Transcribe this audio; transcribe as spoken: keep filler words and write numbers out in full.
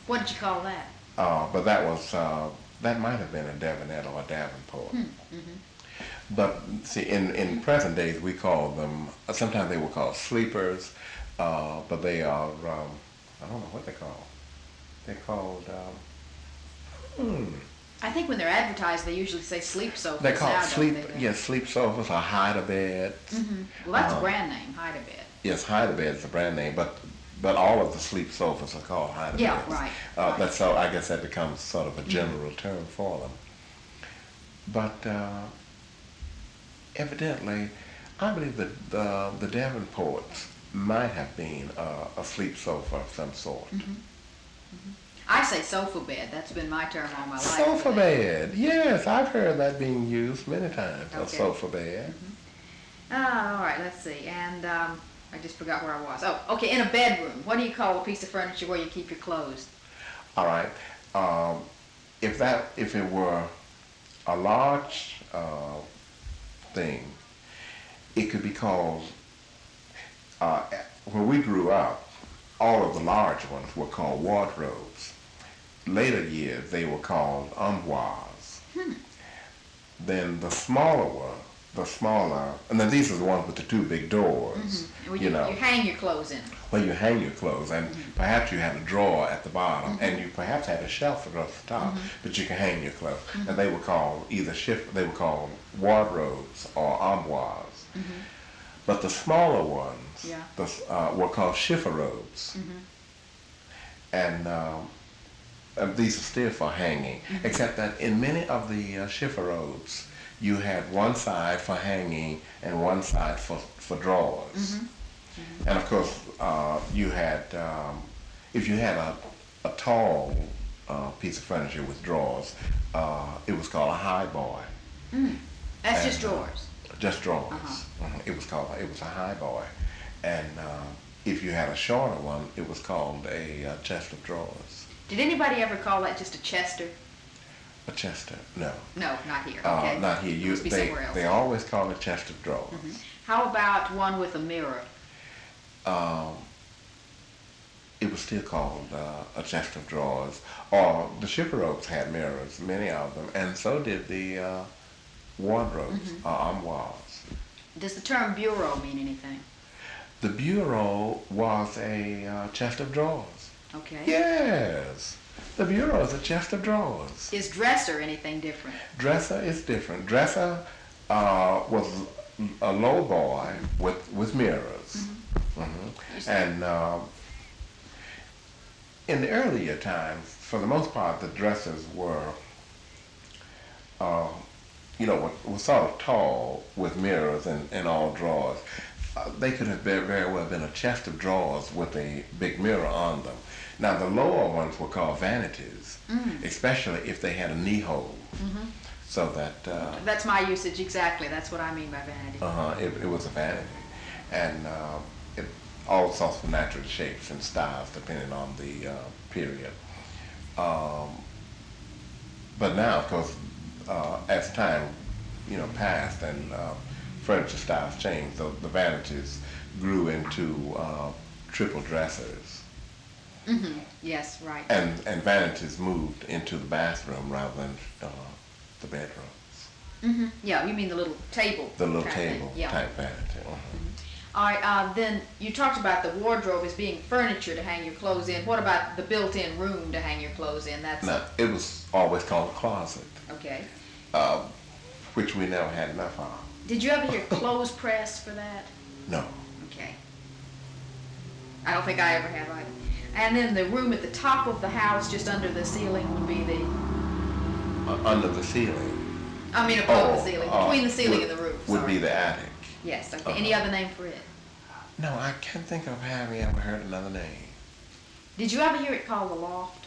What did you call that? Uh, but that was, uh, that might have been a Devonette or a Davenport. Hmm. Mm-hmm. But see, in, in present days, we call them, uh, sometimes they were called sleepers, uh, but they are, um, I don't know what they're called. They're called, um, hmm. I think when they're advertised, they usually say sleep sofas. They're called now, sleep, don't they? yes, sleep sofas or hide beds. Mm-hmm. Well, that's Uh, a brand name, Hide-A-Bed. Yes, hide bed is the brand name, but but all of the sleep sofas are called hide Yeah, beds. right, Uh, right. That's so. I guess that becomes sort of a general term for them. But uh, evidently, I believe that the the Davenports might have been uh, a sleep sofa of some sort. Mm-hmm. Mm-hmm. I say sofa bed. That's been my term all my life. Sofa bed. Yes, I've heard that being used many times. A Okay. sofa bed. Mm-hmm. Ah, all right. Let's see. And um, I just forgot where I was. Oh, okay. In a bedroom, what do you call a piece of furniture where you keep your clothes? All right. Um, if that if it were a large uh, thing, it could be called. Uh, when we grew up, all of the large ones were called wardrobes. Later years, they were called armoires. Hmm. Then the smaller one, the smaller, and then these are the ones with the two big doors. Mm-hmm. Well, you, you, know, you hang your clothes in. where you hang your clothes, and Mm-hmm. perhaps you had a drawer at the bottom, Mm-hmm. and you perhaps had a shelf across the top, Mm-hmm. but you can hang your clothes. Mm-hmm. And they were called either shift, they were called wardrobes or armoires. Mm-hmm. But the smaller ones, Yeah. the, uh, were called chiffon-robes. Mm-hmm. And um, uh, these are still for hanging, Mm-hmm. except that in many of the uh, chiffon-robes, you had one side for hanging and one side for, for drawers. Mm-hmm. Mm-hmm. And of course, uh, you had, um, if you had a, a tall uh, piece of furniture with drawers, uh, it was called a high boy. Mm. That's And, just uh, drawers. Just drawers. Uh-huh. Mhm. It was called, it was a high boy. And uh, if you had a shorter one, it was called a uh, chest of drawers. Did anybody ever call that just a chester? A chester? No. No, not here. Uh, Okay. not here. You, Must be they, somewhere else. they always call it chest of drawers. Mm-hmm. How about one with a mirror? Um, it was still called uh, a chest of drawers. Or the chiffon-robes had mirrors, many of them, and so did the uh, wardrobes, Mhm. or armoires. Does the term bureau mean anything? The bureau was a uh, chest of drawers. Okay. Yes, the bureau is a chest of drawers. Is dresser anything different? Dresser is different. Dresser uh, was a low boy with, with mirrors. Mm-hmm. hmm You said- And um, in the earlier times, for the most part, the dressers were, uh, you know, were, were sort of tall with mirrors and, and all drawers. Uh, they could have very, very well been a chest of drawers with a big mirror on them. Now, the lower ones were called vanities, Mm. especially if they had a knee hole, Mm-hmm. so that uh, That's my usage exactly. That's what I mean by vanity. uh-huh, it, it was a vanity. And uh, it, all sorts of natural shapes and styles depending on the uh, period. Um, but now, of course, uh, as time, you know, passed and uh, furniture styles changed, the, the vanities grew into uh, triple dressers. Mm-hmm. Yes, right. And, and vanities moved into the bathroom rather than uh, the bedrooms. Mm-hmm. Yeah, you mean the little table. The little type thing. table Yeah. type vanity. uh-huh. All right. Uh, then you talked about the wardrobe as being furniture to hang your clothes in. What about the built-in room to hang your clothes in? That's Now, it was always called a closet, okay. uh, which we never had enough of. Did you ever hear clothes press for that? No. Okay. I don't think I ever have either. And then the room at the top of the house, just under the ceiling, would be the. Uh, under the ceiling. I mean, above the Oh, ceiling, uh, between the ceiling would, and the roof. Would sorry. be the attic. Yes. Okay. uh-huh. Any other name for it? No, I can't think of having ever heard another name. Did you ever hear it called the loft?